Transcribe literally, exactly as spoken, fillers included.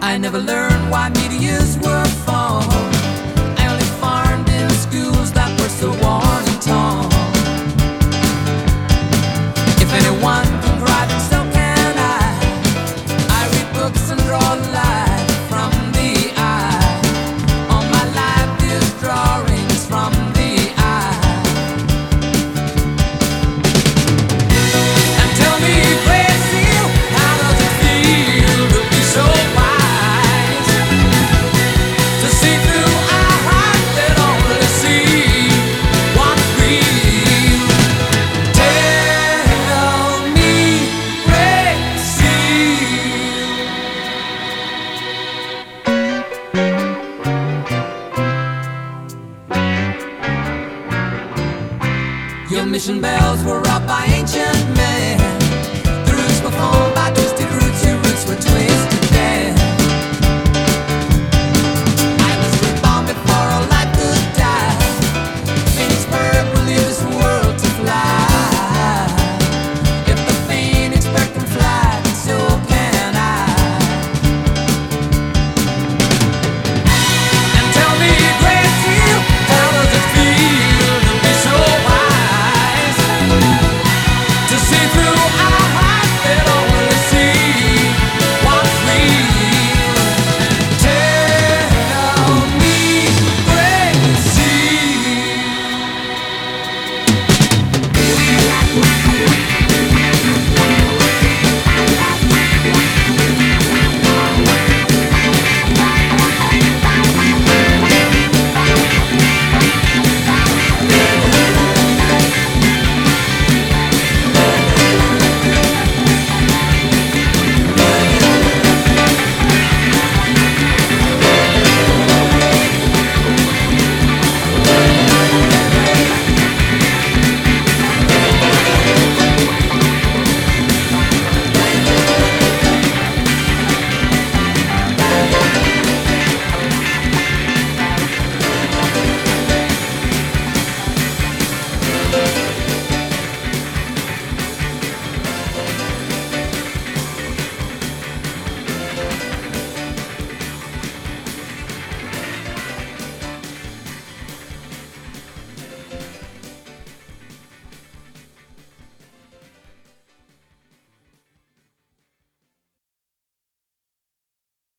I never learned why meteors were formed. I only farmed in schools that were so worn and torn. If anyone can cry, then so can I. I read books and draw light from the eye. All my life is drawings from the eye. And tell me, Brazil, how does it feel to be so wise? To see through our hearts that only see what's real. Tell me, Brazil. Your mission bells were up by ancient men.